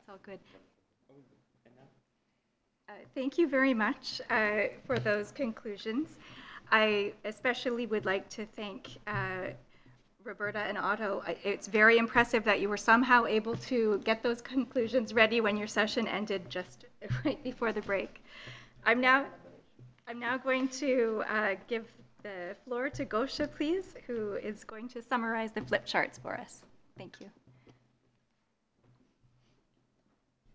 all good. Thank you very much for those conclusions. I especially would like to thank Roberta and Otto. It's very impressive that you were somehow able to get those conclusions ready when your session ended just right before the break. I'm now going to give the floor to Gosha, please, who is going to summarize the flip charts for us. Thank you.